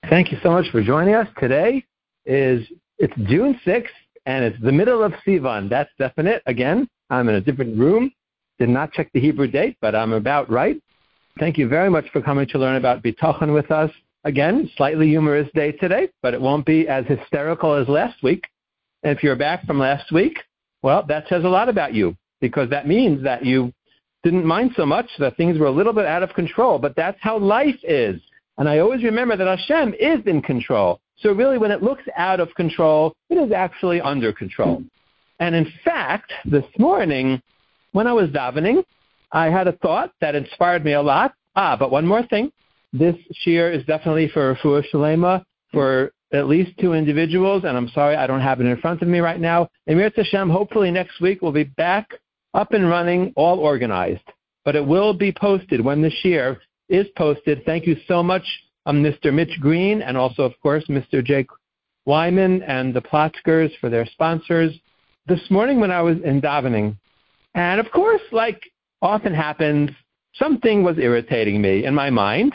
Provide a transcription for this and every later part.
Thank you so much for joining us. Today it's June 6th, and it's the middle of Sivan. That's definite. Again, I'm in a different room. Did not check the Hebrew date, but I'm about right. Thank you very much for coming to learn about Bitachon with us. Again, slightly humorous day today, but it won't be as hysterical as last week. And if you're back from last week, well, that says a lot about you, because that means that you didn't mind so much, that things were a little bit out of control. But that's how life is. And I always remember that Hashem is in control. So really, when it looks out of control, it is actually under control. And in fact, this morning, when I was davening, I had a thought that inspired me a lot. But one more thing. This shiur is definitely for Refuah Shalema for at least 2 individuals, and I'm sorry I don't have it in front of me right now. Emir Tashem, hopefully next week we'll be back up and running, all organized. But it will be posted when the shiur is posted. Thank you so much, Mr. Mitch Green, and also, of course, Mr. Jake Wyman and the Plotzkers for their sponsors. This morning when I was in davening, and of course, like often happens, something was irritating me in my mind.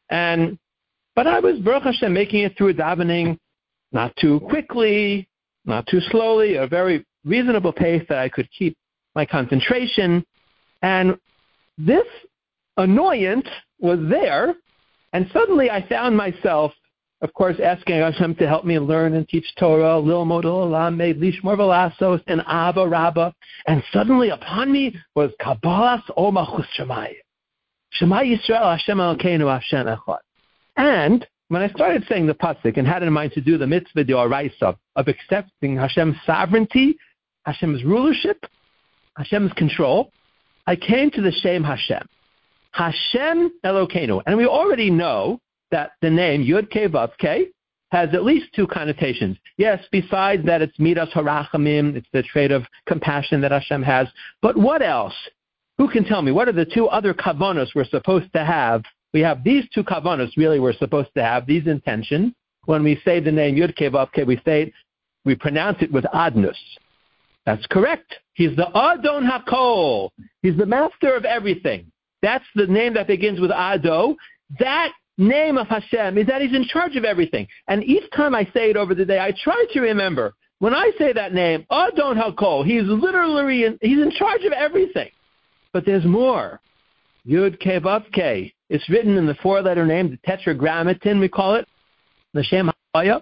But I was, Baruch Hashem, making it through davening, not too quickly, not too slowly, a very reasonable pace that I could keep my concentration. And this annoyance was there, and suddenly I found myself, of course, asking Hashem to help me learn and teach Torah, Lilmod Olamed, Lishmor Velasos, and Abba Rabbah. And suddenly upon me was Kabbalas O Malchus Shamayim. Shema Yisrael Hashem Elokeinu Hashem Echad. And when I started saying the pasuk and had in mind to do the mitzvah d'oraisa of accepting Hashem's sovereignty, Hashem's rulership, Hashem's control, I came to the Shem Hashem. Hashem Elokeinu. And we already know that the name Yud Kei Vav Kei has at least 2 connotations. Yes, besides that it's Midas Harachamim, it's the trait of compassion that Hashem has. But what else? Who can tell me? What are the 2 other kavanos we're supposed to have? We have these 2 kavanos, really, we're supposed to have, these intentions. When we say the name Yud Kei Vav Kei, we pronounce it with adnus. That's correct. He's the Adon HaKol. He's the master of everything. That's the name that begins with Ado. That name of Hashem is that He's in charge of everything. And each time I say it over the day, I try to remember, when I say that name, Adon HaKol, He's in charge of everything. But there's more. Yud Kei Vav Kei. It's written in the 4-letter name, the tetragrammaton, we call it, the Shem Hoya.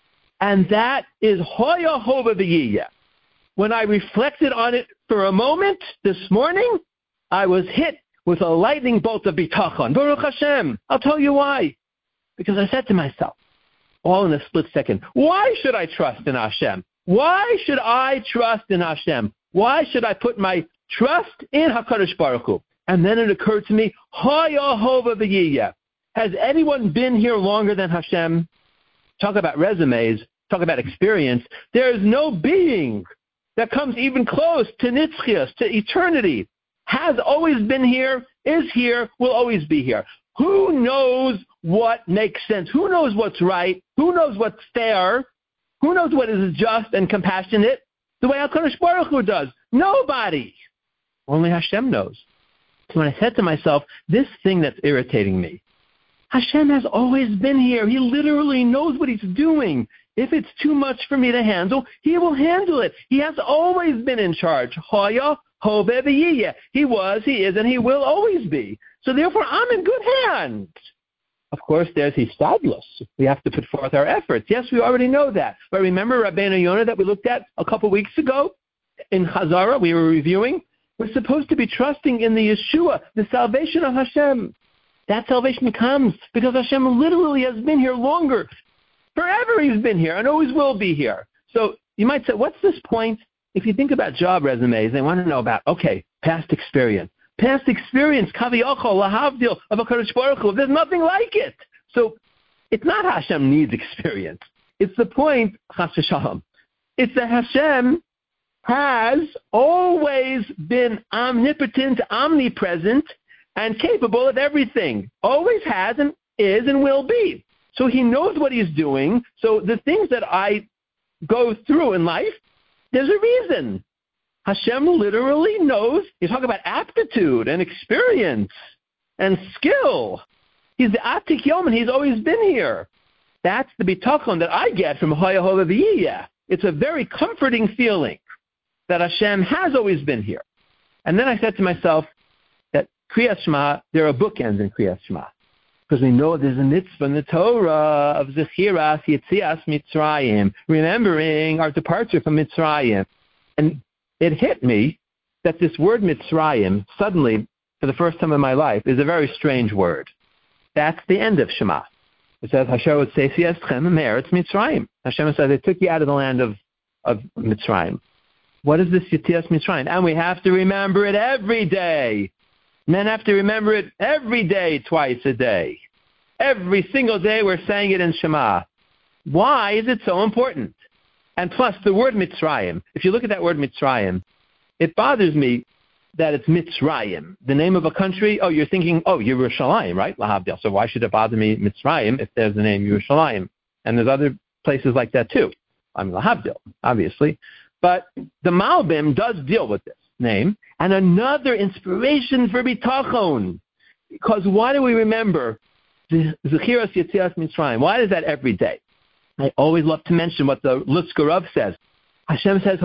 And that is Hoya Hova V'yiyah. When I reflected on it for a moment this morning, I was hit with a lightning bolt of bitachon. Baruch Hashem. I'll tell you why. Because I said to myself, all in a split second, why should I trust in Hashem? Why should I trust in Hashem? Why should I put my trust in HaKadosh Baruch Hu? And then it occurred to me, Hoya Hova V'yiyah. Has anyone been here longer than Hashem? Talk about resumes, talk about experience. There is no being that comes even close to Nitzchias, to eternity. Has always been here, is here, will always be here. Who knows what makes sense? Who knows what's right? Who knows what's fair? Who knows what is just and compassionate? The way HaKadosh Baruch Hu does. Nobody. Only Hashem knows. So when I said to myself, this thing that's irritating me, Hashem has always been here. He literally knows what He's doing. If it's too much for me to handle, He will handle it. He has always been in charge. Hoya Hove V'yiyah. He was, He is, and He will always be. So therefore, I'm in good hands. Of course, there's Hishtadlus. We have to put forth our efforts. Yes, we already know that. But remember Rabbeinu Yonah that we looked at a couple weeks ago in Chazara, we were reviewing? We're supposed to be trusting in the Yeshua, the salvation of Hashem. That salvation comes because Hashem literally has been here longer. Forever He's been here and always will be here. So you might say, what's this point? If you think about job resumes, they want to know about, past experience. Past experience, kaviyachol, lahavdil, of HaKadosh Baruch Hu. There's nothing like it. So it's not Hashem needs experience. It's the point, chas v'shalom. It's that Hashem has always been omnipotent, omnipresent, and capable of everything. Always has and is and will be. So He knows what He's doing. So the things that I go through in life, there's a reason. Hashem literally knows. You talk about aptitude and experience and skill. He's the Atik Yom, and He's always been here. That's the bitachon that I get from Hoya Hova V'yiyeh. It's a very comforting feeling that Hashem has always been here. And then I said to myself that Kriyas Shema, there are bookends in Kriyas Shema. Because we know there's a mitzvah in the Torah of Zechiras Yetzias Mitzrayim, remembering our departure from Mitzrayim. And it hit me that this word Mitzrayim, suddenly, for the first time in my life, is a very strange word. That's the end of Shema. It says, Hashem would say, Eschem me'eretz Mitzrayim. Hashem says, I took you out of the land of Mitzrayim. What is this Yetzias Mitzrayim? And we have to remember it every day. Men have to remember it every day, twice a day. Every single day we're saying it in Shema. Why is it so important? And plus, the word Mitzrayim, if you look at that word Mitzrayim, it bothers me that it's Mitzrayim, the name of a country. Oh, you're thinking, Yerushalayim, right? Lahavdil. So why should it bother me Mitzrayim if there's the name Yerushalayim? And there's other places like that too. Lahavdil, obviously. But the Malbim does deal with this name, and another inspiration for bitachon. Because why do we remember the Zechiras Yetzias Mitzrayim? Why is that every day? I always love to mention what the Lutzker Rav says. Hashem says,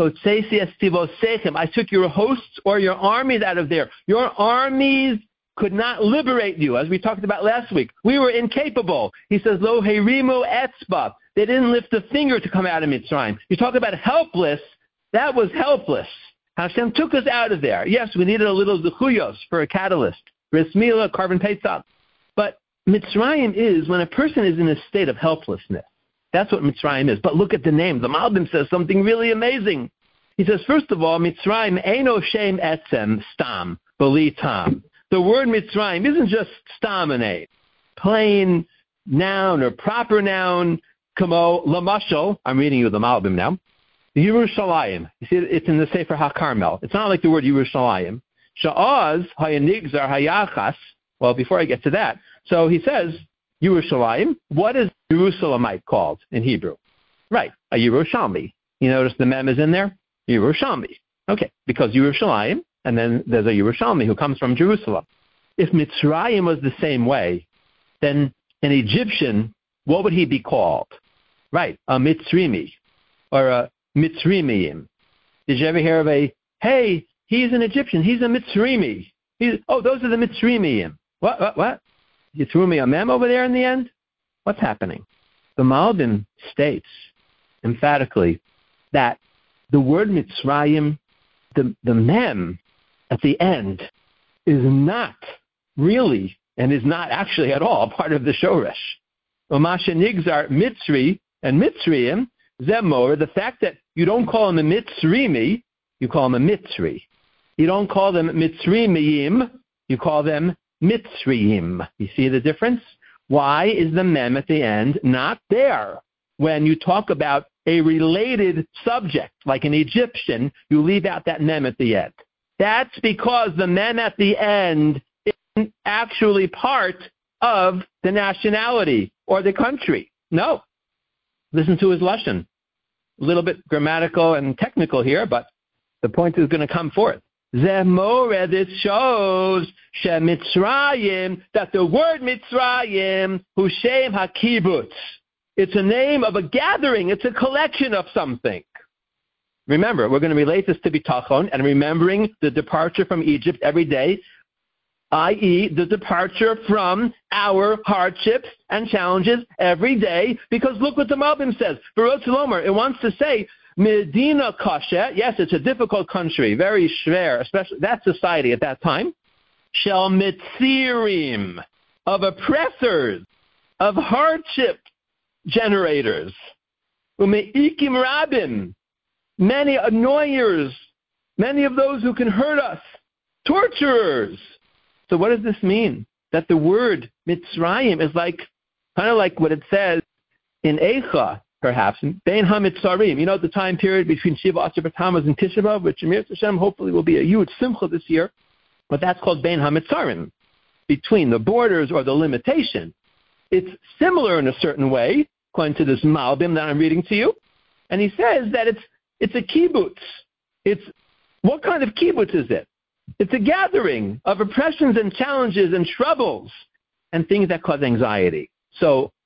I took your hosts or your armies out of there. Your armies could not liberate you, as we talked about last week. We were incapable. He says, Lo herimu etzba. They didn't lift a finger to come out of Mitzrayim. You talk about helpless. That was helpless. Hashem took us out of there. Yes, we needed a little zechuyos for a catalyst, bris milah, carbon pesach. But Mitzrayim is when a person is in a state of helplessness. That's what Mitzrayim is. But look at the name. The Malbim says something really amazing. He says, first of all, Mitzrayim eino shem etzem stam b'li tam. The word Mitzrayim isn't just stam and a plain noun or proper noun. Kamo lamashal. I'm reading you the Malbim now. Yerushalayim. You see, it's in the Sefer HaKarmel. It's not like the word Yerushalayim. Sha'az hayanigzar hayachas. Well, before I get to that, so he says Yerushalayim. What is Jerusalemite called in Hebrew? Right, a Yerushalmi. You notice the mem is in there? Yerushalmi. Okay, because Yerushalayim, and then there's a Yerushalmi who comes from Jerusalem. If Mitzrayim was the same way, then an Egyptian, what would he be called? Right, a Mitzrimi, or a Mitzrimiyim. Did you ever hear of hey, he's an Egyptian, he's a Mitzrimi. Those are the Mitzrimiyim. What? You threw me a mem over there in the end? What's happening? The Malbim states emphatically that the word Mitzrayim, the mem at the end, is not really, and is not actually at all, part of the shoresh. Umasha nigzar Mitzri and Mitzrayim, Zemor, the fact that you don't call them a Mitzrimi, you call them a Mitzri. You don't call them Mitzrimiyim, you call them Mitzrayim. You see the difference? Why is the mem at the end not there? When you talk about a related subject, like an Egyptian, you leave out that mem at the end. That's because the mem at the end isn't actually part of the nationality or the country. No. Listen to his lashon. A little bit grammatical and technical here, but the point is going to come forth. Zemore, this shows Mitzrayim, that the word Mitzrayim, Hushem HaKibutz, it's a name of a gathering, it's a collection of something. Remember, we're going to relate this to bitachon and remembering the departure from Egypt every day, i.e., the departure from our hardships and challenges every day, because look what the Malbim says. Barot Lomer, it wants to say, Medina Kasha, yes, it's a difficult country, very schwer, especially that society at that time. Shel Mitzirim, of oppressors, of hardship generators. Umeikim Rabim, many annoyers, many of those who can hurt us, torturers. So what does this mean? That the word Mitzrayim is kind of like what it says in Eicha, perhaps, Bein HaMitzarim. You know, the time period between Shiva Asher B'Tammuz and Tisha B'Av, which Emir Hashem hopefully will be a huge simcha this year, but that's called Bein HaMitzarim, between the borders or the limitation. It's similar in a certain way, according to this Malbim that I'm reading to you, and he says that it's a kibbutz. What kind of kibbutz is it? It's a gathering of oppressions and challenges and troubles and things that cause anxiety. So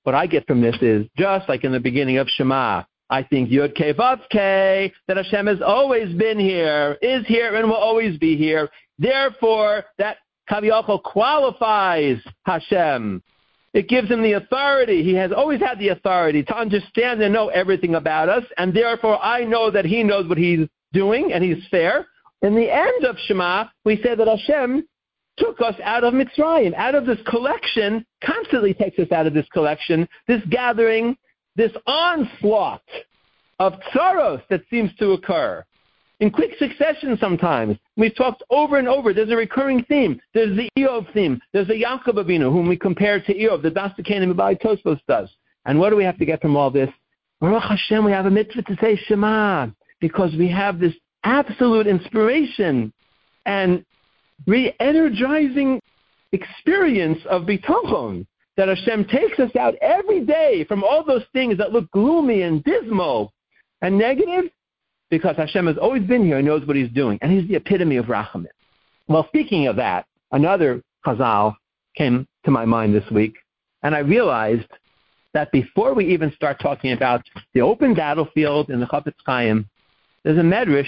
what I get from this is, just like in the beginning of Shema, I think Yud Kei Vav Kei, that Hashem has always been here, is here, and will always be here. Therefore, that Kaviyachol qualifies Hashem. It gives him the authority. He has always had the authority to understand and know everything about us, and therefore I know that he knows what he's doing, and he's fair. In the end of Shema, we say that Hashem took us out of Mitzrayim, out of this collection, constantly takes us out of this collection, this gathering, this onslaught of tsaros that seems to occur in quick succession sometimes. We've talked over and over. There's a recurring theme. There's the Eov theme. There's the Yaakov Avinu, whom we compare to Eov, the Das Kenim B'Bali Tosfos does. And what do we have to get from all this? Baruch Hashem, we have a mitzvah to say Shema, because we have this absolute inspiration and re-energizing experience of bitachon, that Hashem takes us out every day from all those things that look gloomy and dismal and negative, because Hashem has always been here and knows what he's doing. And he's the epitome of rachamim. Well, speaking of that, another chazal came to my mind this week, and I realized that before we even start talking about the open battlefield in the Chafetz Chaim, there's a medrash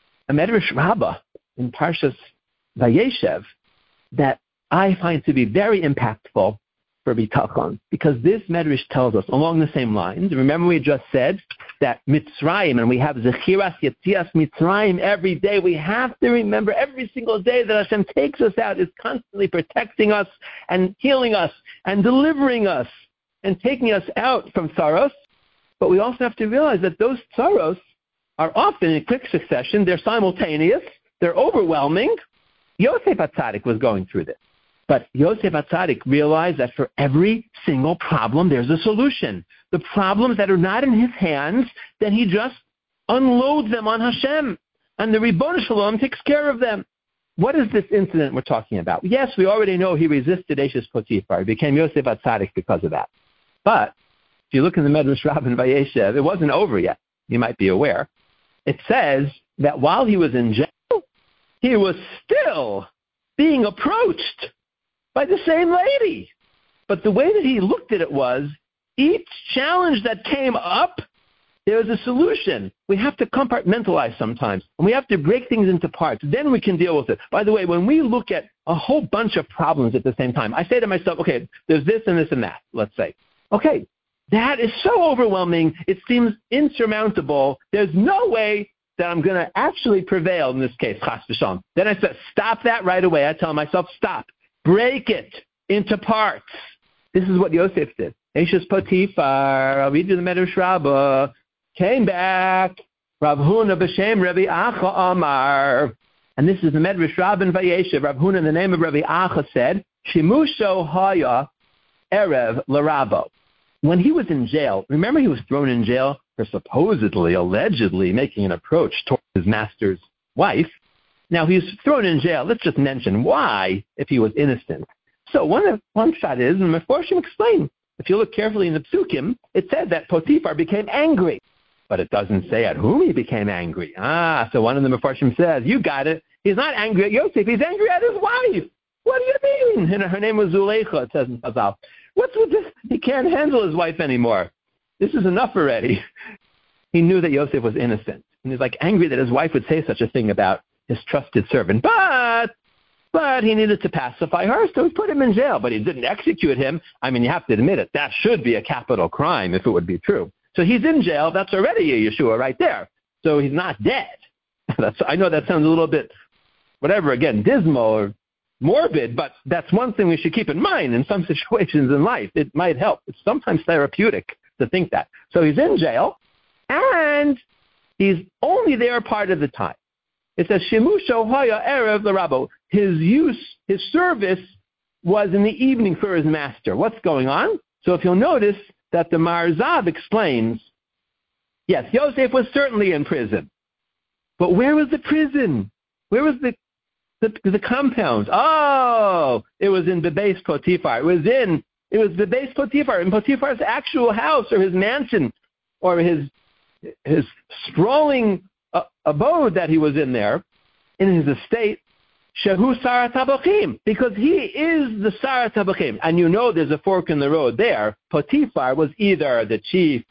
rabbah in Parshas Vayeshev that I find to be very impactful for bitachon, because this medrash tells us along the same lines. Remember, we just said that Mitzrayim, and we have Zechiras Yetzias Mitzrayim every day. We have to remember every single day that Hashem takes us out, is constantly protecting us and healing us and delivering us and taking us out from tsaros. But we also have to realize that those tsaros are often in quick succession. They're simultaneous. They're overwhelming. Yosef HaTzadik was going through this. But Yosef HaTzadik realized that for every single problem, there's a solution. The problems that are not in his hands, then he just unloads them on Hashem. And the Ribbon Shalom takes care of them. What is this incident we're talking about? Yes, we already know he resisted Eishes Potiphar. He became Yosef HaTzadik because of that. But if you look in the Medrash Rabbah in Vayeshev, it wasn't over yet. You might be aware. It says that while he was in jail, he was still being approached by the same lady. But the way that he looked at it was, each challenge that came up, there was a solution. We have to compartmentalize sometimes, and we have to break things into parts. Then we can deal with it. By the way, when we look at a whole bunch of problems at the same time, I say to myself, okay, there's this and this and that, let's say. Okay, that is so overwhelming, it seems insurmountable. There's no way that I'm going to actually prevail in this case, chas v'shalom. Then I said, stop that right away. I tell myself, stop. Break it into parts. This is what Yosef did. Eishes Potiphar, I'll read you the Medrash Rabbah, came back. Rav Huna b'shem Rabbi Acha Amar. And this is the Medrash Rabbah in Vayeshev. Rav Huna, in the name of Rabbi Acha, said, Shimusho haya erev l'Rabbo. When he was in jail, remember he was thrown in jail for supposedly, allegedly making an approach toward his master's wife. Now, he was thrown in jail. Let's just mention why, if he was innocent. So one shot is, and Meforshim explain, if you look carefully in the Psukim, it said that Potiphar became angry. But it doesn't say at whom he became angry. So one of the Meforshim says, you got it. He's not angry at Yosef. He's angry at his wife. What do you mean? And her name was Zuleika, it says in Chazal. What's with this? He can't handle his wife anymore. This is enough already. He knew that Yosef was innocent. And he's like angry that his wife would say such a thing about his trusted servant. But he needed to pacify her, so he put him in jail. But he didn't execute him. I mean, you have to admit it. That should be a capital crime if it would be true. So he's in jail. That's already a Yeshua right there. So he's not dead. I know that sounds a little bit, whatever, again, dismal or morbid, but that's one thing we should keep in mind in some situations in life. It might help. It's sometimes therapeutic to think that. So he's in jail, and he's only there a part of the time. It says, Shimusho haya erev l'Rabbo. His service was in the evening for his master. What's going on? So if you'll notice that the Marzav explains, yes, Yosef was certainly in prison. But where was the prison? Where was the compound? Oh, it was in Bebeis Potiphar. It was Bebeis Potiphar, in Potiphar's actual house or his mansion or his sprawling abode that he was in there, in his estate. Shehu Sarat HaBachim, because he is the Sarat HaBachim. And you know there's a fork in the road there. Potiphar was either the chief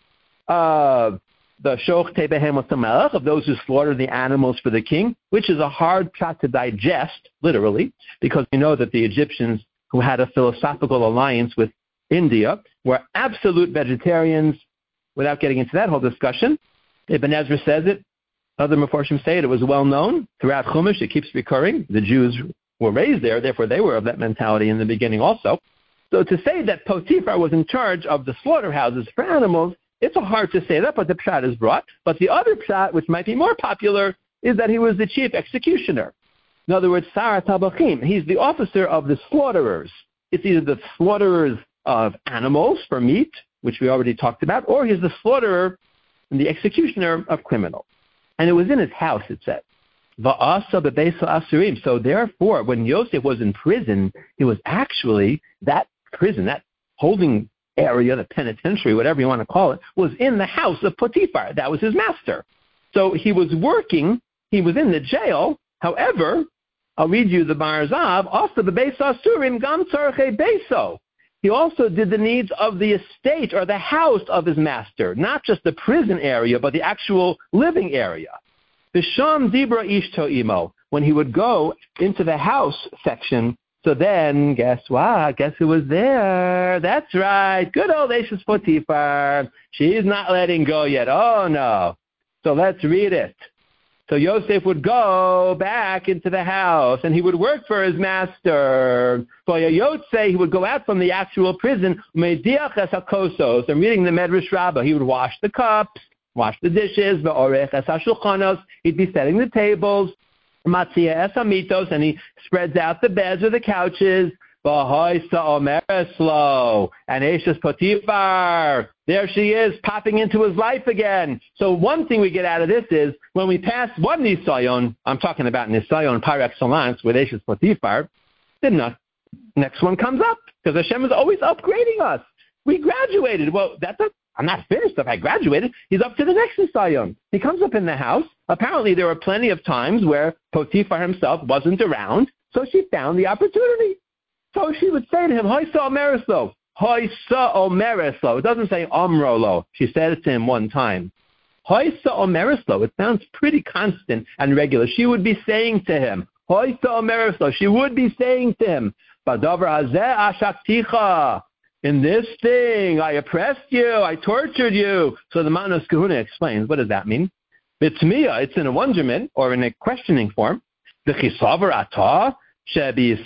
of the Shochtei Behemoth HaMelech, of those who slaughter the animals for the king, which is a hard plot to digest, literally, because we know that the Egyptians who had a philosophical alliance with India were absolute vegetarians. Without getting into that whole discussion, Ibn Ezra says it. Other Mefarshim say it. It was well known throughout Chumash. It keeps recurring. The Jews were raised there, therefore they were of that mentality in the beginning also. So to say that Potiphar was in charge of the slaughterhouses for animals, it's hard to say that, but the pshat is brought. But the other pshat, which might be more popular, is that he was the chief executioner. In other words, Sarat HaBachim. He's the officer of the slaughterers. It's either the slaughterers of animals for meat, which we already talked about, or he's the slaughterer and the executioner of criminals. And it was in his house, it said. Va'asa bebeisa asurim. So therefore, when Yosef was in prison, it was actually that prison, that holding area, the penitentiary, whatever you want to call it, was in the house of Potiphar. That was his master. So he was working, he was in the jail. However, I'll read you the Barzav, also the beisa asurim gam tzarchei beiso. He also did the needs of the estate or the house of his master, not just the prison area, but the actual living area. V'sham dibra ishto imo. When he would go into the house section, so then, guess what? Guess who was there? That's right. Good old Ashes Potiphar. She's not letting go yet. Oh, no. So let's read it. So Yosef would go back into the house, and he would work for his master. For Yotze, he would go out from the actual prison. Mediach es hakosos. I'm reading the Medrash Rabbah. He would wash the cups, wash the dishes. Ve'orech es hashulchanos. He'd be setting the tables. Matzia es hamitos, and he spreads out the beds or the couches. V'hoisa omereslo. And Ashes Potiphar, there she is, popping into his life again. So one thing we get out of this is, when we pass one Nisayon, I'm talking about Nisayon par excellence with Ashes Potiphar, the next one comes up, because Hashem is always upgrading us. We graduated. Well, I'm not finished if I graduated. He's up to the next Nisayon. He comes up in the house. Apparently there were plenty of times where Potiphar himself wasn't around, so she found the opportunity. So she would say to him, Hoisa omereslo. Hoisa omereslo. It doesn't say omrolo. She said it to him one time. Hoisa omereslo. It sounds pretty constant and regular. She would be saying to him, Hoisa omereslo. She would be saying to him, Badavar hazeh ashakticha. In this thing, I oppressed you, I tortured you. So the Manos Kahuna explains, what does that mean? Bitzmiya, it's in a wonderment, or in a questioning form. The chisavar atah. Do you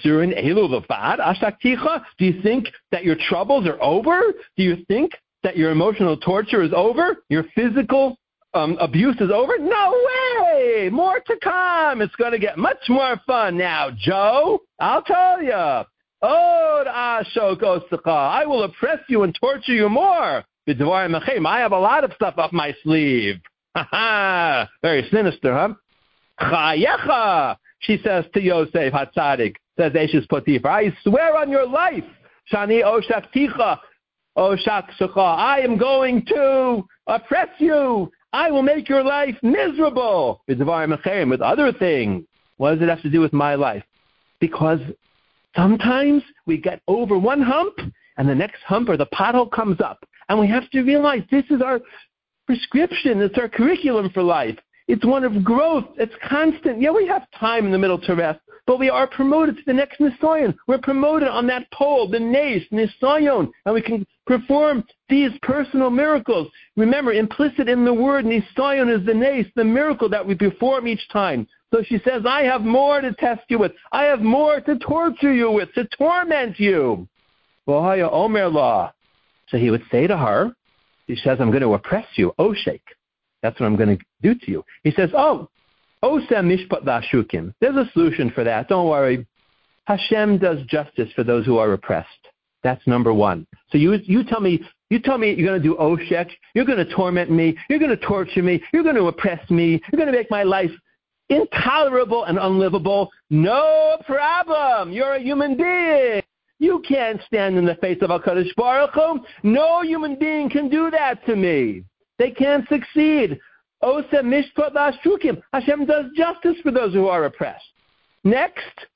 think that your troubles are over? Do you think that your emotional torture is over? Your physical abuse is over? No way! More to come. It's going to get much more fun now, Joe. I'll tell you. I will oppress you and torture you more. I have a lot of stuff up my sleeve. Very sinister, huh? Chayecha. She says to Yosef Hatzadik, says Ashes Potiphar, I swear on your life, Shani Oshakticha, Oshaksucha, I am going to oppress you. I will make your life miserable. With other things. What does it have to do with my life? Because sometimes we get over one hump, and the next hump or the pothole comes up. And we have to realize this is our prescription. It's our curriculum for life. It's one of growth. It's constant. Yeah, we have time in the middle to rest, but we are promoted to the next Nisayon. We're promoted on that pole, the Nes, Nisayon, and we can perform these personal miracles. Remember, implicit in the word Nisayon is the Nes, the miracle that we perform each time. So she says, I have more to test you with. I have more to torture you with, to torment you. So he would say to her, he says, I'm going to oppress you, Oshek. That's what I'm going to do to you. He says, Osem mishpat lashukim. There's a solution for that. Don't worry. Hashem does justice for those who are oppressed. That's number one. So you tell me you're going to do Oshek. You're going to torment me. You're going to torture me. You're going to oppress me. You're going to make my life intolerable and unlivable. No problem. You're a human being. You can't stand in the face of HaKadosh Baruch Hu. No human being can do that to me. They can't succeed. Osem mishpat lashukim. Hashem does justice for those who are oppressed. Next,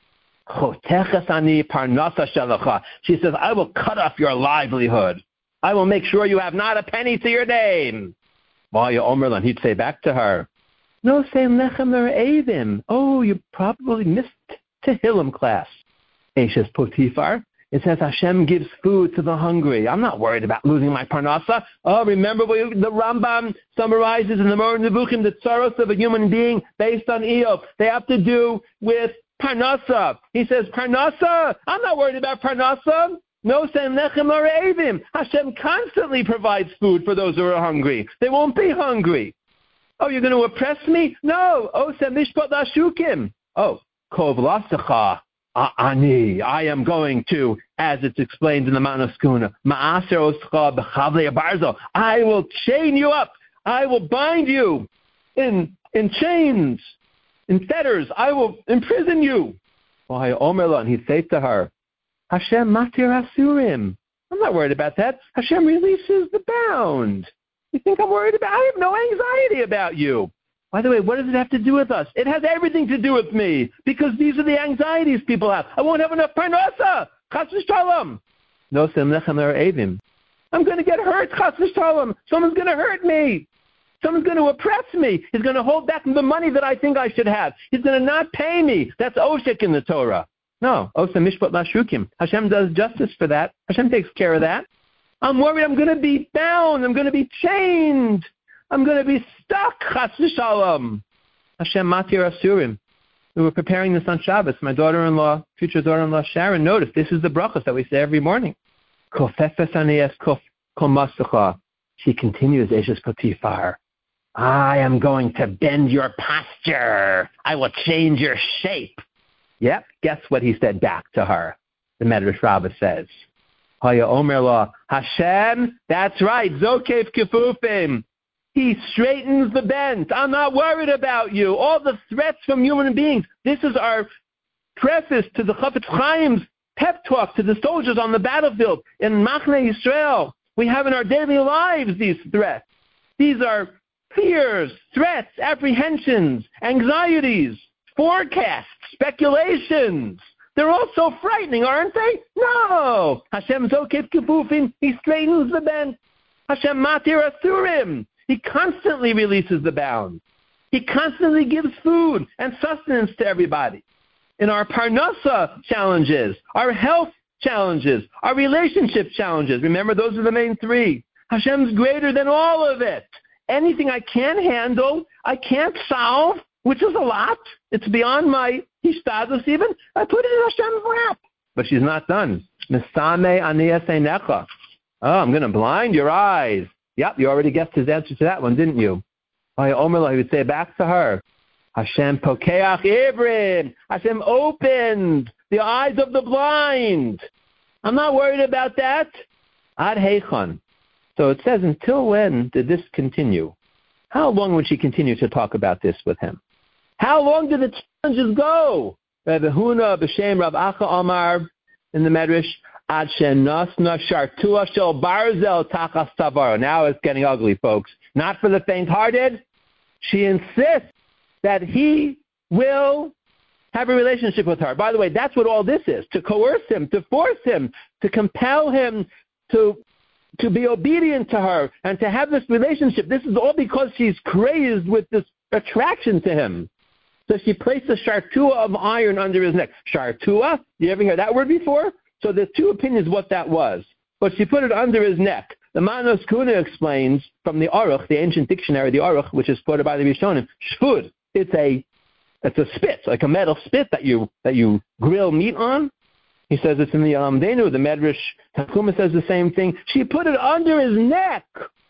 She says, I will cut off your livelihood. I will make sure you have not a penny to your name. And he'd say back to her, no, say lechem or avim. Oh, you probably missed Tehillim class. Eshes Potifar. It says Hashem gives food to the hungry. I'm not worried about losing my parnasa. Oh, remember what the Rambam summarizes in the Moreh Nevuchim, the tzaros of a human being based on Eov. They have to do with parnasa. He says, parnasa, I'm not worried about parnasa. No, sen lechem or avim. Hashem constantly provides food for those who are hungry. They won't be hungry. Oh, you're going to oppress me? No. Oh, sen mishpat lashukim. Oh, kov lasecha. Ani, I am going to, as it's explained in the Manaskuna, Ma'aser oscha b'chavlei barzo. I will chain you up. I will bind you in chains, in fetters. I will imprison you. And he'd say to her, Hashem matir asurim. I'm not worried about that. Hashem releases the bound. You think I'm worried about? I have no anxiety about you. By the way, what does it have to do with us? It has everything to do with me, because these are the anxieties people have. I won't have enough parnasa. Chas v'shalom. No sem lechem or avim. I'm going to get hurt. Chas v'shalom. Someone's going to hurt me. Someone's going to oppress me. He's going to hold back the money that I think I should have. He's going to not pay me. That's oshik in the Torah. No. Osem mishpat lashukim. Hashem does justice for that. Hashem takes care of that. I'm worried I'm going to be bound. I'm going to be chained. I'm going to be stuck, chas v'shalom. Hashem matir asurim. We were preparing this on Shabbos. My daughter-in-law, future daughter-in-law Sharon, noticed this is the brachos that we say every morning. She continues, Eshes Potifar. I am going to bend your posture. I will change your shape. Yep, guess what he said back to her? The Medrash Rabbah says, Haya Omer La, Hashem, that's right, Zokef Kefufim. He straightens the bend. I'm not worried about you. All the threats from human beings. This is our preface to the Chafetz Chaim's pep talk to the soldiers on the battlefield in Machne Yisrael. We have in our daily lives these threats. These are fears, threats, apprehensions, anxieties, forecasts, speculations. They're all so frightening, aren't they? No. Hashem Zokef Kefufim. He straightens the bend. Hashem Matir Asurim. He constantly releases the bounds. He constantly gives food and sustenance to everybody. In our parnasa challenges, our health challenges, our relationship challenges, remember those are the main three. Hashem's greater than all of it. Anything I can't handle, I can't solve, which is a lot. It's beyond my hishtadlus even. I put it in Hashem's lap. But she's not done. Mesame aniyas einecha. Oh, I'm going to blind your eyes. Yep, you already guessed his answer to that one, didn't you? He would say back to her, Hashem pokeach ibrim. Hashem opened the eyes of the blind. I'm not worried about that. Ad heichon. So it says, until when did this continue? How long would she continue to talk about this with him? How long did the challenges go? Rabbi Huna b'shem Rav Acha Amar in the Medrash, Ad shenasna shartua shel barzel tachas tavar. Now it's getting ugly, folks. Not for the faint-hearted. She insists that he will have a relationship with her. By the way, that's what all this is, to coerce him, to force him, to compel him to be obedient to her and to have this relationship. This is all because she's crazed with this attraction to him. So she placed a shartua of iron under his neck. Shartua? You ever hear that word before? So there's two opinions what that was. But she put it under his neck. The Manos Kuna explains from the Aruch, the ancient dictionary, the Aruch, which is quoted by the Rishonim, shvud. It's a spit, like a metal spit that you grill meat on. He says it's in the Alamdenu. The Medrash Tanchuma says the same thing. She put it under his neck.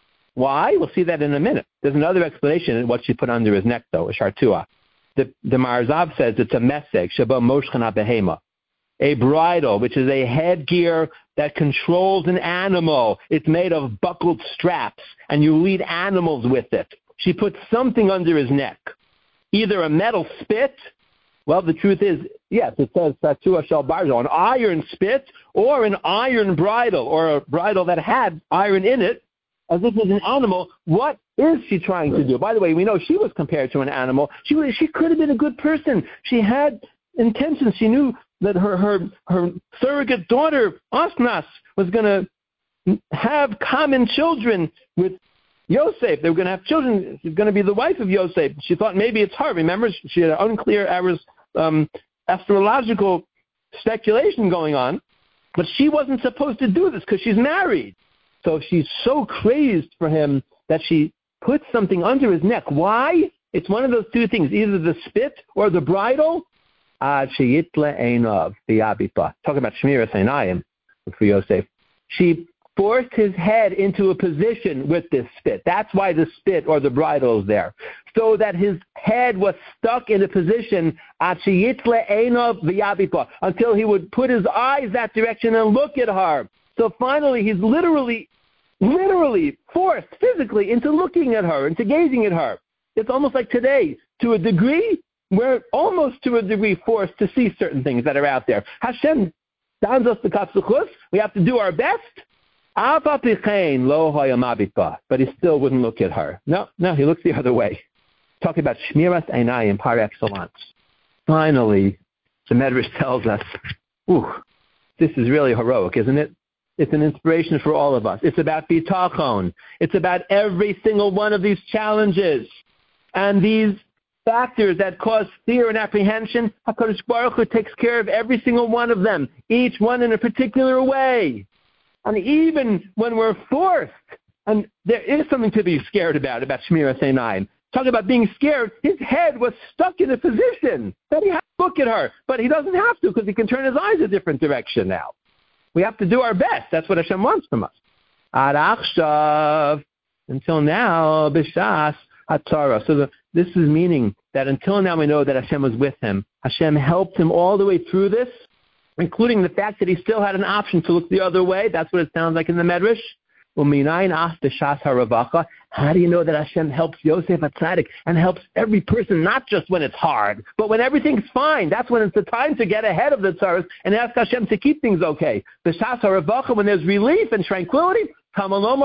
Why? We'll see that in a minute. There's another explanation in what she put under his neck, though, a shartua. The Marzav says it's a mesek, sheba moshchana behema. A bridle, which is a headgear that controls an animal. It's made of buckled straps, and you lead animals with it. She put something under his neck, either a metal spit. Well, the truth is, yes, it says Satua Shel Barzo, an iron spit, or an iron bridle, or a bridle that had iron in it, as if it's an animal. What is she trying to do? By the way, we know she was compared to an animal. She could have been a good person. She had intentions. She knew that her surrogate daughter, Asnas, was going to have common children with Yosef. They were going to have children. She's going to be the wife of Yosef. She thought maybe it's her. Remember, she had an unclear astrological speculation going on, but she wasn't supposed to do this because she's married. So she's so crazed for him that she puts something under his neck. Why? It's one of those two things, either the spit or the bridle. Talk about Shmiras Einayim for Yosef. She forced his head into a position with this spit. That's why the spit or the bridle is there. So that his head was stuck in a position until he would put his eyes that direction and look at her. So finally he's literally forced physically into looking at her, into gazing at her. It's almost like today, to a degree, we're almost to a degree forced to see certain things that are out there. Hashem downs us the katzluchus. We have to do our best. But he still wouldn't look at her. No, he looks the other way. Talking about Shmiras Einayim par excellence. Finally, the Medrash tells us, this is really heroic, isn't it? It's an inspiration for all of us. It's about bitachon. It's about every single one of these challenges. And these factors that cause fear and apprehension, HaKadosh Baruch Hu takes care of every single one of them, each one in a particular way. And even when we're forced, and there is something to be scared about Shmiras Einayim. Talking about being scared, his head was stuck in a position that he had to look at her, but he doesn't have to because he can turn his eyes a different direction now. We have to do our best. That's what Hashem wants from us. Ad achshav, until now, b'shas hatzara. So this is meaning that until now we know that Hashem was with him. Hashem helped him all the way through this, including the fact that he still had an option to look the other way. That's what it sounds like in the Medrash. How do you know that Hashem helps Yosef HaTzadik and helps every person, not just when it's hard, but when everything's fine? That's when it's the time to get ahead of the tzaras and ask Hashem to keep things okay. When there's relief and tranquility, all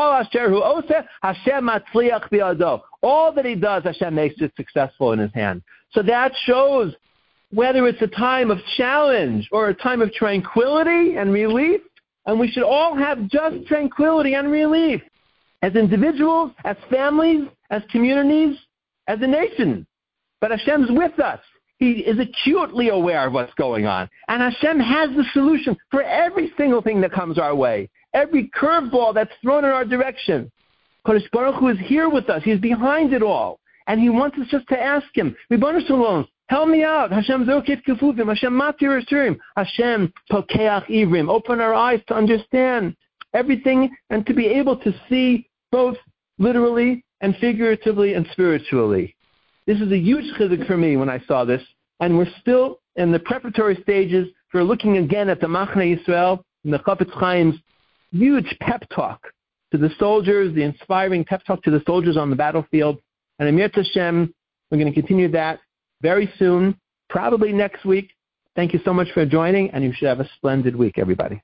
that he does, Hashem makes it successful in his hand. So that shows whether it's a time of challenge or a time of tranquility and relief, and we should all have just tranquility and relief as individuals, as families, as communities, as a nation. But Hashem's with us. He is acutely aware of what's going on. And Hashem has the solution for every single thing that comes our way, every curveball that's thrown in our direction. Kodesh Baruch Hu is here with us. He's behind it all. And he wants us just to ask him, Ribono Shel Olam, help me out. Hashem Zokif Kefufim. Hashem Matir Asurim. Hashem Pokeach Ivrim. Open our eyes to understand everything and to be able to see both literally and figuratively and spiritually. This is a huge chizuk for me when I saw this. And we're still in the preparatory stages for looking again at the Machne Yisrael and the Chafetz Chaim's huge pep talk to the soldiers, the inspiring pep talk to the soldiers on the battlefield. And Amir Tashem, we're going to continue that very soon, probably next week. Thank you so much for joining, and you should have a splendid week, everybody.